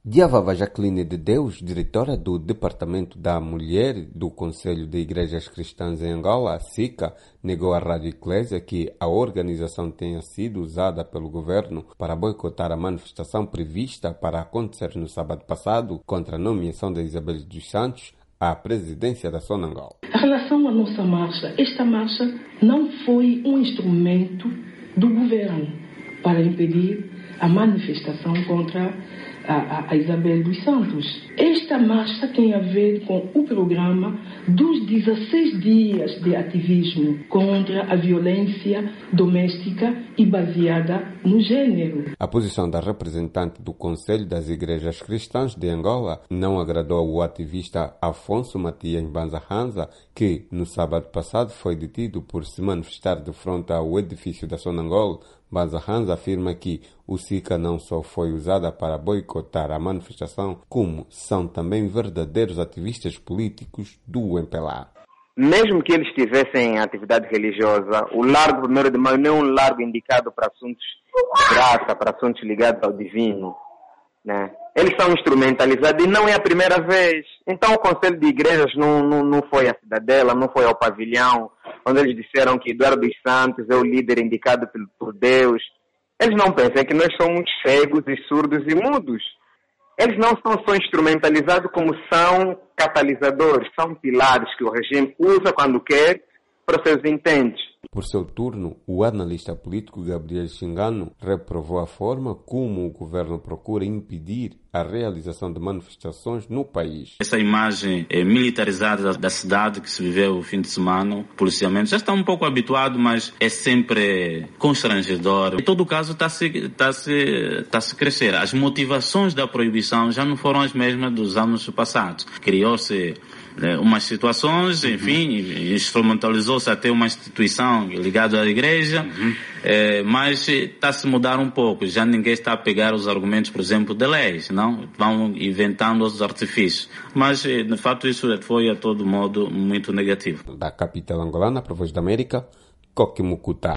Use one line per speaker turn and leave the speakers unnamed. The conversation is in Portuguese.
Diavava Jacqueline de Deus, diretora do Departamento da Mulher do Conselho de Igrejas Cristãs em Angola, SICA, negou à Rádio Eclésia que a organização tenha sido usada pelo governo para boicotar a manifestação prevista para acontecer no sábado passado contra a nomeação de Isabel dos Santos à presidência da Sonangol.
Em relação à nossa marcha, esta marcha não foi um instrumento do governo para impedir a manifestação contra a Isabel dos Santos. Esta marcha tem a ver com o programa dos 16 dias de ativismo contra a violência doméstica e baseada no gênero.
A posição da representante do Conselho das Igrejas Cristãs de Angola não agradou ao ativista Afonso Matias Banza Hanza, que no sábado passado foi detido por se manifestar de frente ao edifício da Sonangol. Banza Hanza afirma que o SICA não só foi usada para boicotar a manifestação, como são também verdadeiros ativistas políticos do MPLA.
Mesmo que eles tivessem atividade religiosa, o Largo 1º de Maio não é um largo indicado para assuntos de graça, para assuntos ligados ao divino, né? Eles são instrumentalizados e não é a primeira vez. Então o Conselho de Igrejas não foi à Cidadela, não foi ao pavilhão, onde eles disseram que Eduardo dos Santos é o líder indicado por Deus. Eles não pensam que nós somos cegos e surdos e mudos. Eles não são só instrumentalizados, como são catalisadores, são pilares que o regime usa quando quer para os seus intentos.
Por seu turno, o analista político Gabriel Xingano reprovou a forma como o governo procura impedir a realização de manifestações no país.
Essa imagem militarizada da cidade que se viveu o fim de semana, o policiamento, já está um pouco habituado, mas é sempre constrangedor. Em todo caso, está a se crescer. As motivações da proibição já não foram as mesmas dos anos passados. Criou-se umas situações, enfim, instrumentalizou-se até uma instituição ligada à igreja, mas está a se mudar um pouco. Já ninguém está a pegar os argumentos, por exemplo, de leis, não? Vão inventando outros artifícios. Mas, de fato, isso foi, a todo modo, muito negativo.
Da capital angolana, para a Voz da América, Coque Mucuta.